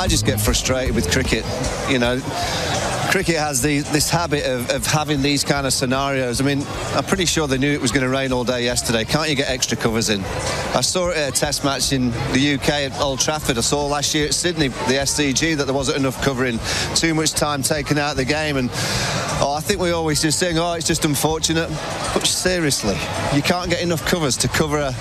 I just get frustrated with cricket. You know, cricket has this habit of having these kind of scenarios. I mean, I'm pretty sure they knew it was going to rain all day yesterday. Can't you get extra covers in? I saw it at a test match in the UK at Old Trafford. I saw last year at Sydney, the SCG, that there wasn't enough covering. Too much time taken out of the game. And I think we always just think, it's just unfortunate. But seriously, you can't get enough covers to cover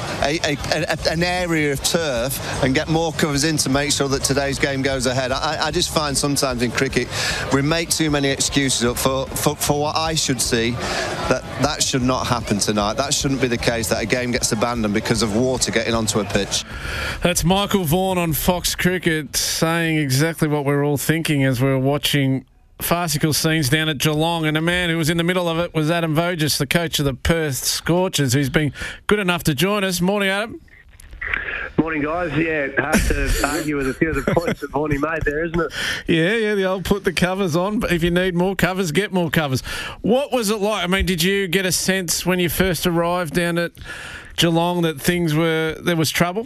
an area of turf and get more covers in to make sure that today's game goes ahead. I just find sometimes in cricket we make too many excuses up for what I should see. That should not happen tonight. That shouldn't be the case, that a game gets abandoned because of water getting onto a pitch. That's Michael Vaughan on Fox Cricket saying exactly what we're all thinking as we're watching farcical scenes down at Geelong, and the man who was in the middle of it was Adam Voges, the coach of the Perth Scorchers, who's been good enough to join us. Morning, Adam. Morning, guys. Yeah, hard to argue with a few of the points that Horny made there, isn't it? Yeah, the old put the covers on. But if you need more covers, get more covers. What was it like? I mean, did you get a sense when you first arrived down at Geelong that there was trouble?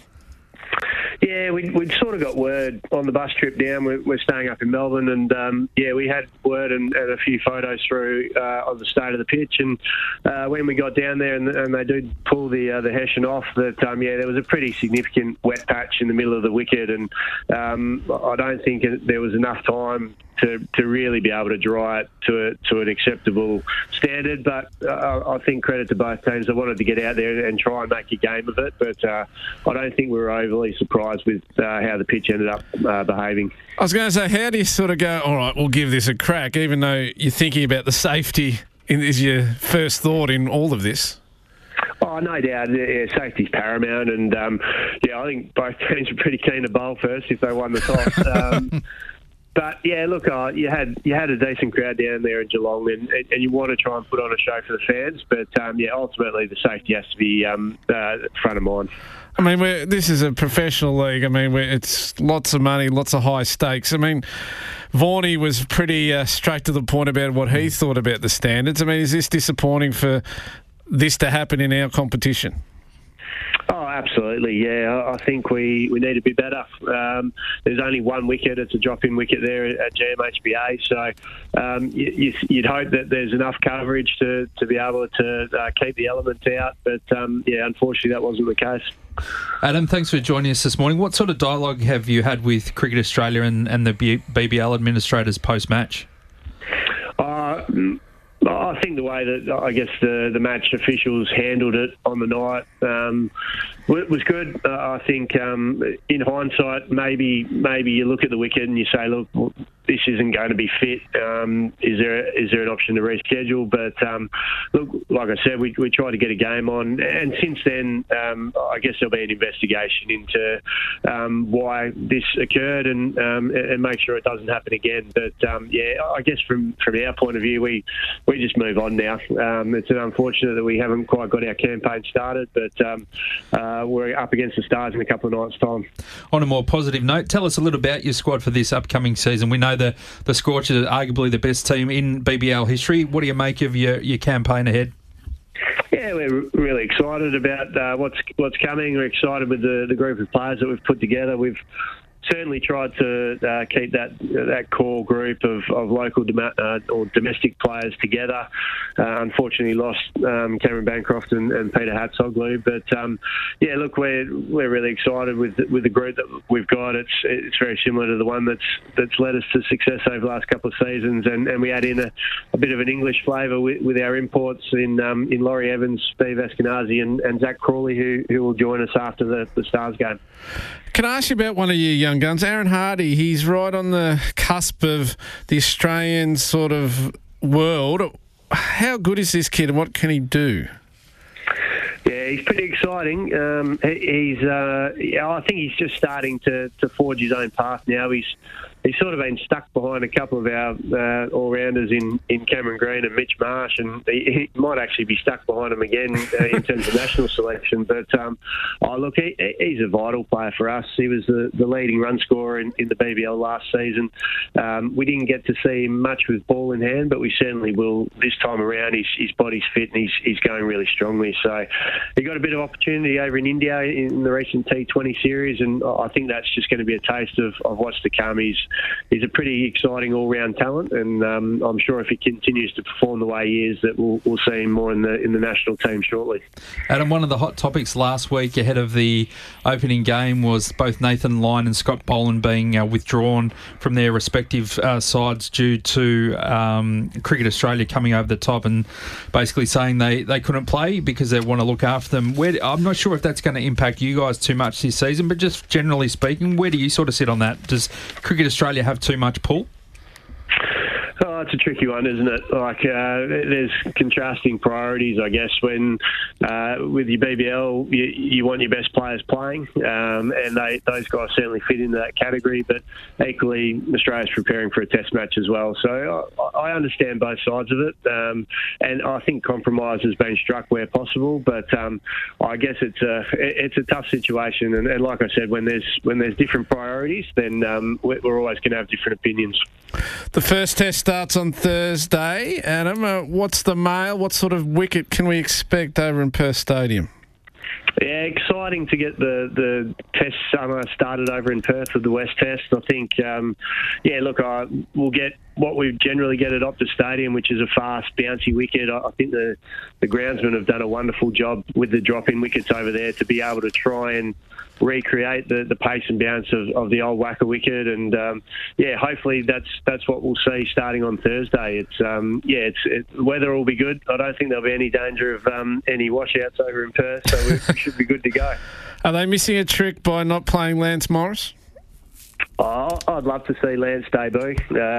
Yeah, we'd sort of got word on the bus trip down. We're staying up in Melbourne, and we had word and a few photos through of the state of the pitch. And when we got down there and they did pull the hessian off, that there was a pretty significant wet patch in the middle of the wicket, and I don't think there was enough time to really be able to dry it to an acceptable standard. But I think credit to both teams. They wanted to get out there and try and make a game of it, but I don't think we were overly surprised with how the pitch ended up behaving. I was going to say, how do you sort of go, all right, we'll give this a crack, even though you're thinking about the safety is your first thought in all of this? Oh, no doubt. Yeah, safety's paramount, and I think both teams are pretty keen to bowl first if they won the toss. But yeah, look, you had a decent crowd down there in Geelong, and you want to try and put on a show for the fans. But ultimately the safety has to be front of mind. I mean, this is a professional league. I mean, it's lots of money, lots of high stakes. I mean, Vaughnie was pretty straight to the point about what he thought about the standards. I mean, is this disappointing for this to happen in our competition? Oh, absolutely, yeah. I think we need to be better. There's only one wicket. It's a drop-in wicket there at GMHBA. So you'd hope that there's enough coverage to be able to keep the elements out. But, unfortunately, that wasn't the case. Adam, thanks for joining us this morning. What sort of dialogue have you had with Cricket Australia and the BBL administrators post-match? I think the way that I guess the match officials handled it on the night was good. I think in hindsight, maybe you look at the wicket and you say, look, this isn't going to be fit. Is there an option to reschedule? But look, like I said, we tried to get a game on, and since then, I guess there'll be an investigation into why this occurred and make sure it doesn't happen again. But I guess from our point of view, we just move on now. It's unfortunate that we haven't quite got our campaign started, but we're up against the Stars in a couple of nights' time. On a more positive note, tell us a little about your squad for this upcoming season. We know the Scorchers are arguably the best team in BBL history. What do you make of your campaign ahead? Yeah, we're really excited about what's coming. We're excited with the group of players that we've put together. We've certainly tried to keep that core group of local or domestic players together. Unfortunately, lost Cameron Bancroft and Peter Hatzoglu. But look, we're really excited with the group that we've got. It's very similar to the one that's led us to success over the last couple of seasons, and we add in a bit of an English flavour with our imports in Laurie Evans, Steve Eskenazi, and Zach Crawley, who will join us after the Stars game. Can I ask you about one of your young guns, Aaron Hardy? He's right on the cusp of the Australian sort of world. How good is this kid and what can he do? Yeah, he's pretty exciting. I think he's just starting to forge his own path now. He's he's sort of been stuck behind a couple of our all-rounders in Cameron Green and Mitch Marsh, and he might actually be stuck behind him again in terms of national selection. But look, he's a vital player for us. He was the leading run scorer in the BBL last season. We didn't get to see him much with ball in hand, but we certainly will this time around. His body's fit and he's going really strongly. So he got a bit of opportunity over in India in the recent T20 series, and I think that's just going to be a taste of what's to come. He's a pretty exciting all-round talent, and I'm sure if he continues to perform the way he is, that we'll see him more in the national team shortly. Adam, one of the hot topics last week ahead of the opening game was both Nathan Lyon and Scott Boland being withdrawn from their respective sides due to Cricket Australia coming over the top and basically saying they couldn't play because they want to look after them. I'm not sure if that's going to impact you guys too much this season, but just generally speaking, where do you sort of sit on that? Does Cricket Australia have too much pull? Oh, it's a tricky one, isn't it? Like, there's contrasting priorities, I guess. When with your BBL, you want your best players playing, and those guys certainly fit into that category. But equally, Australia's preparing for a Test match as well. So I understand both sides of it, and I think compromise has been struck where possible. But I guess it's a tough situation, and like I said, when there's different priorities, then we're always going to have different opinions. The first Test starts on Thursday. Adam, what's the mail? What sort of wicket can we expect over in Perth Stadium? Yeah, exciting to get the Test summer started over in Perth with the West Test. I think, we'll get what we generally get at Optus Stadium, which is a fast, bouncy wicket. I think the groundsmen have done a wonderful job with the drop-in wickets over there to be able to try and recreate the pace and bounce of the old Wacker wicket, and hopefully that's what we'll see starting on Thursday. The weather will be good. I don't think there'll be any danger of any washouts over in Perth, so we should be good to go. Are they missing a trick by not playing Lance Morris? Oh, I'd love to see Lance debut.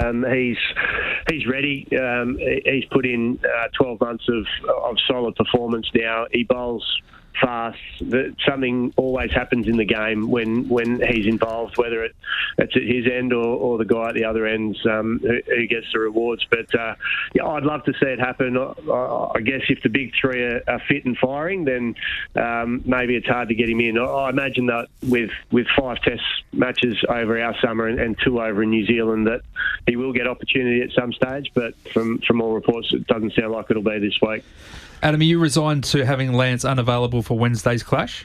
He's ready. He's put in 12 months of solid performance now. He bowls fast. Something always happens in the game when he's involved, whether it's at his end or the guy at the other end who gets the rewards. But I'd love to see it happen. I guess if the big three are fit and firing, then maybe it's hard to get him in. I imagine that with 5 Test matches over our summer and 2 over in New Zealand, that he will get opportunity at some stage. But from all reports, it doesn't sound like it'll be this week. Adam, are you resigned to having Lance unavailable for Wednesday's clash?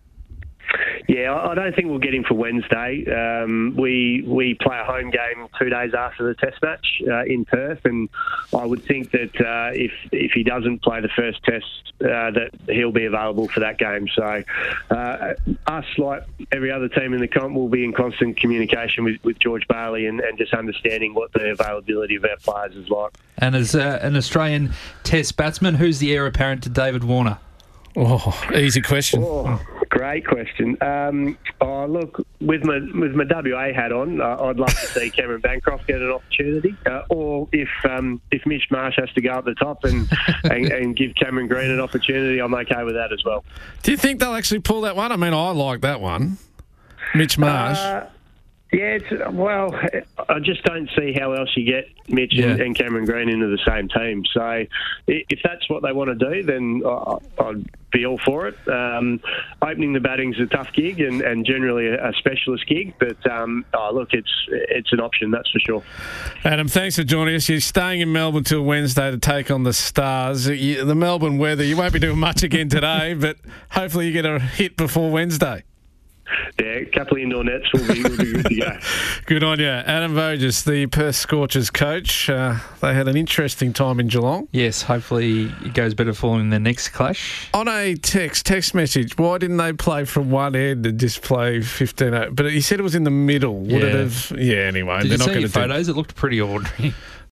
Yeah, I don't think we'll get him for Wednesday. We play a home game 2 days after the Test match in Perth, and I would think that if he doesn't play the first Test, that he'll be available for that game. So us, like every other team in the comp, will be in constant communication with George Bailey and just understanding what the availability of our players is like. And as an Australian Test batsman, who's the heir apparent to David Warner? Oh, easy question. Oh, great question. Look, with my WA hat on, I'd love to see Cameron Bancroft get an opportunity. Or if Mitch Marsh has to go up the top and give Cameron Green an opportunity, I'm okay with that as well. Do you think they'll actually pull that one? I mean, I like that one. Mitch Marsh. I just don't see how else you get Mitch and Cameron Green into the same team. So if that's what they want to do, then I'd be all for it. Opening the batting's a tough gig and generally a specialist gig, but it's an option, that's for sure. Adam, thanks for joining us. You're staying in Melbourne till Wednesday to take on the Stars. The Melbourne weather, you won't be doing much again today, but hopefully you get a hit before Wednesday. Yeah, a couple of indoor nets will be good to go. Good on you. Adam Voges, the Perth Scorchers coach. They had an interesting time in Geelong. Yes, hopefully it goes better for them in the next clash. On a text message, why didn't they play from one end and just play 15? But he said it was in the middle. Would it have? Yeah, anyway. Did they're you not see going your to photos? It looked pretty ordinary.